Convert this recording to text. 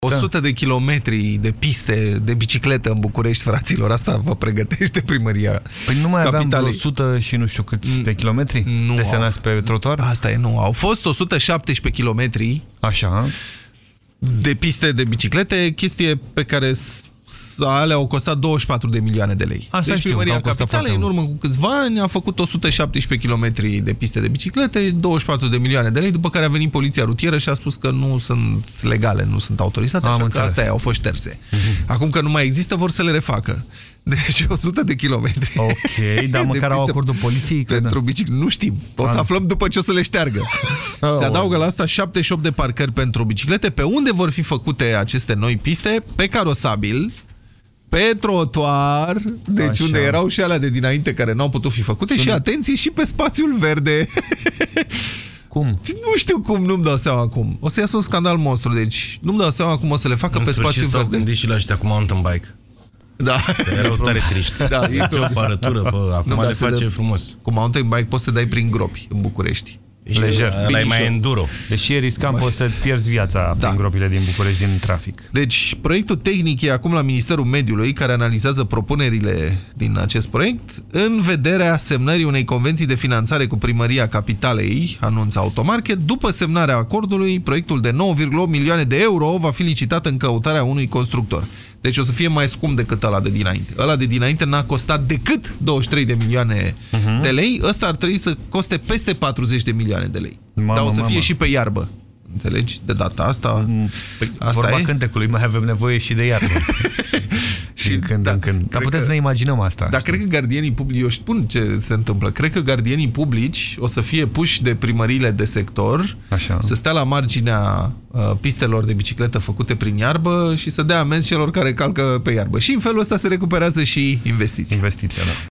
100 de kilometri de piste de bicicletă în București, fraților, asta vă pregătește primăria. Păi nu mai capitalei. aveam 100 și nu știu câți de kilometri desenați pe trotuar? Asta e, nu. Au fost 117 kilometri de piste de biciclete, chestie pe care alea au costat 24 de milioane de lei. Asta deci primăria capitalei în urmă cu câțiva ani a făcut 117 km de piste de biciclete, 24 de milioane de lei, după care a venit poliția rutieră și a spus că nu sunt legale, nu sunt autorizate, așa că astea au fost șterse. Acum că nu mai există, vor să le refacă. Deci 100 de kilometri. Ok, dar măcar au acordul poliției? Pentru biciclete, nu știm. O să aflăm după ce o să le șteargă. Se adaugă la asta 78 de parcări pentru biciclete. Pe unde vor fi făcute aceste noi piste? Pe carosabil, pe trotuar, deci unde erau și alea de dinainte care n-au putut fi făcute și, atenție, și pe spațiul verde. Cum? Nu știu cum, nu-mi dau seama cum. O să iasă un scandal monstru, deci nu-mi dau seama cum o să le facă pe spațiul verde. S-au gândit și la ăștia cu mountain bike. Da. Erau tare triști. Da, e o aparatură, acum le face frumos. Cu mountain bike poți să dai prin gropi în București. Lejer. Ăla e mai enduro. Deși e riscant, poți să-ți pierzi viața prin gropile din București, din trafic. Deci, proiectul tehnic e acum la Ministerul Mediului, care analizează propunerile din acest proiect, în vederea semnării unei convenții de finanțare cu Primăria Capitalei, anunță Automarket. După semnarea acordului, proiectul de 9,8 milioane de euro va fi licitat în căutarea unui constructor. Deci o să fie mai scump decât ăla de dinainte. Ăla de dinainte n-a costat decât 23 de milioane de lei. Ăsta ar trebui să coste peste 40 de milioane de lei. Dar o să fie și pe iarbă. Înțelegi? De data asta... Asta vorba cântecului, mai avem nevoie și de iarbă. Și când în când. Dar putem să ne imaginăm asta. Dar cred că gardienii publici, eu spun ce se întâmplă, cred că gardienii publici o să fie puși de primăriile de sector, să stea la marginea pistelor de bicicletă făcute prin iarbă și să dea amenzi celor care calcă pe iarbă. Și în felul ăsta se recuperează și investiția. Investiția, da.